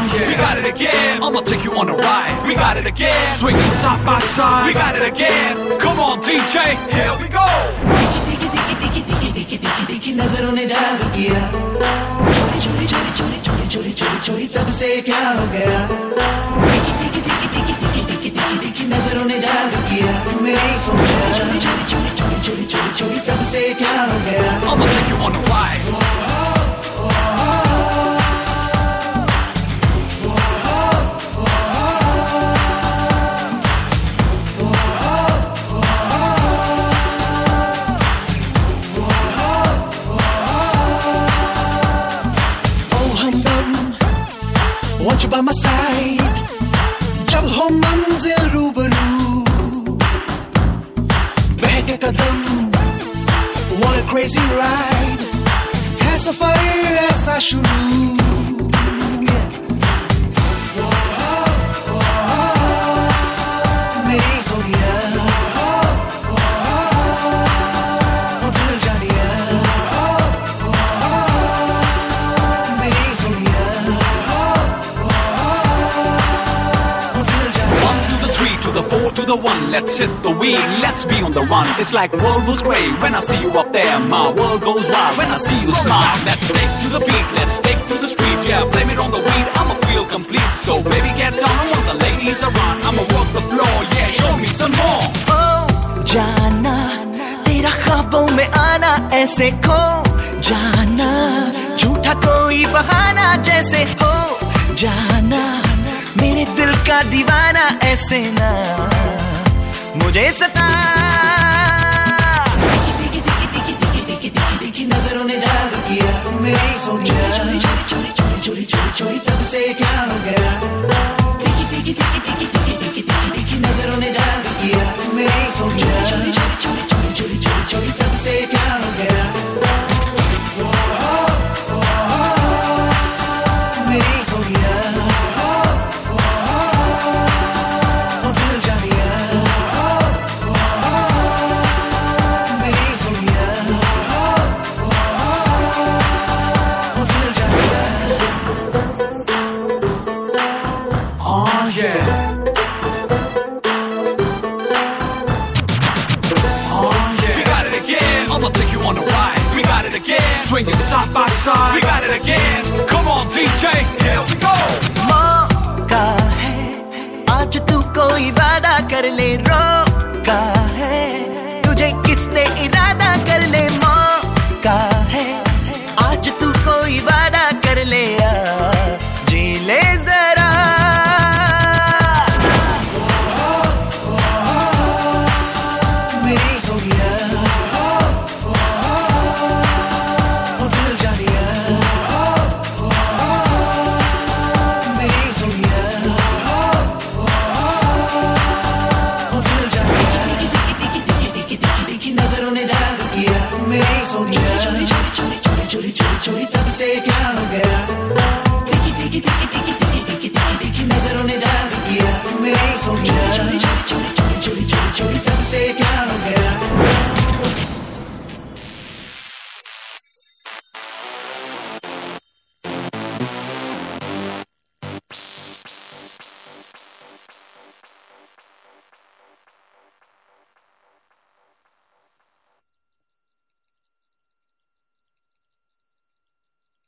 yeah. We got it again. I'ma take you on a ride. We got it again. Swinging side by side. We got it again. Come on, DJ. Here we go. दिखी नजरों ने जादू किया चोरी चोरी चोरी चोरी चोरी चोरी चोरी चोरी तब से क्या हो गया दिखी नजरों ने जादू किया मेरी सोचा चोरी चोरी चोरी चोरी चोरी चोरी चोरी तब से क्या हो गया I'ma take you on a ride. Want you by my side जब हो मंजिल रूबरू बहके कदम What a crazy ride है सफर ऐसा शुरू मेरी सोनिया ओ दिल जानिया मेरी Sonia To the 4 to the 1, let's hit the wheel, let's be on the run. It's like world was great when I see you up there. My world goes wild when I see you smile. Let's take to the beat, let's take to the street. Yeah, blame it on the weed, I'ma feel complete. So baby get down, I want the ladies around. I'ma walk the floor, yeah, show me some more. Oh, जाना तेरा ख्वाबों में आना ऐसे खो जाना झूठा कोई बहाना जैसे हो जाना मेरे दिल का दीवाना ऐसे ना मुझे सता दिखी नजरों ने जादू किया मेरी सोनिया चोरी चोरी चोरी चोरी चोरी चोरी चोरी तब से क्या हो गया दिखी नजरों ने जादू किया मेरी सोनिया चोरी चोरी चोरी चोरी चोरी चोरी चोरी तब से क्या हो गया मेरी Sonia Swinging side by side. We got it again. Come on, DJ. Here we go. मौका है आज तू कोई वादा कर ले रोका है तुझे किसने इरादा कर ले मौका है आज तू कोई वादा कर ले जी ले जरा मेरी सोनिया मेरी सोनिया चोरी चोरी चोरी चोरी चोरी चोरी चोरी तब से क्या हो गया दिखी नजरों ने जादू किया मेरी सोनिया चोरी चोरी चोरी चोरी चोरी चोरी चोरी तब से क्या